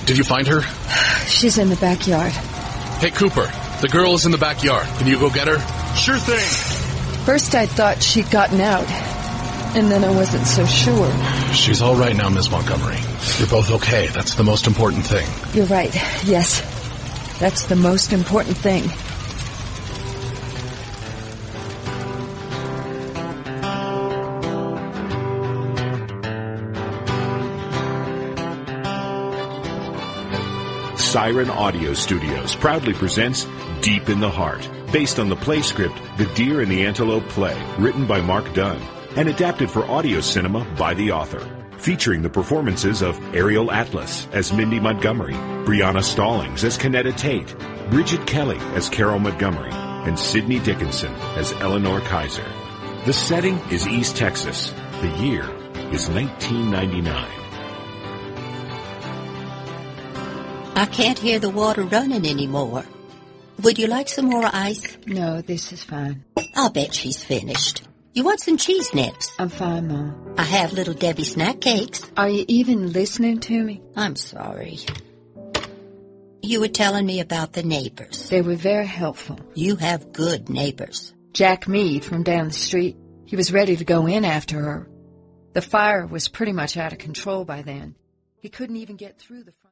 Did you find her? She's in the backyard. Hey, Cooper, the girl is in the backyard. Can you go get her? Sure thing. First I thought she'd gotten out, and then I wasn't so sure. She's all right now, Miss Montgomery. You're both okay. That's the most important thing. You're right. Yes. That's the most important thing. Siren Audio Studios proudly presents Deep in the Heart, based on the play script The Deer and the Antelope Play, written by Mark Dunn, and adapted for audio cinema by the author. Featuring the performances of Ariel Atlas as Mindy Montgomery, Brianna Stallings as Kenetta Tate, Bridget Kelly as Carol Montgomery, and Sydney Dickinson as Eleanor Kaiser. The setting is East Texas. The year is 1999. I can't hear the water running anymore. Would you like some more ice? No, this is fine. I'll bet she's finished. You want some cheese nips? I'm fine, Mom. I have Little Debbie snack cakes. Are you even listening to me? I'm sorry. You were telling me about the neighbors. They were very helpful. You have good neighbors. Jack Mead from down the street. He was ready to go in after her. The fire was pretty much out of control by then. He couldn't even get through the front.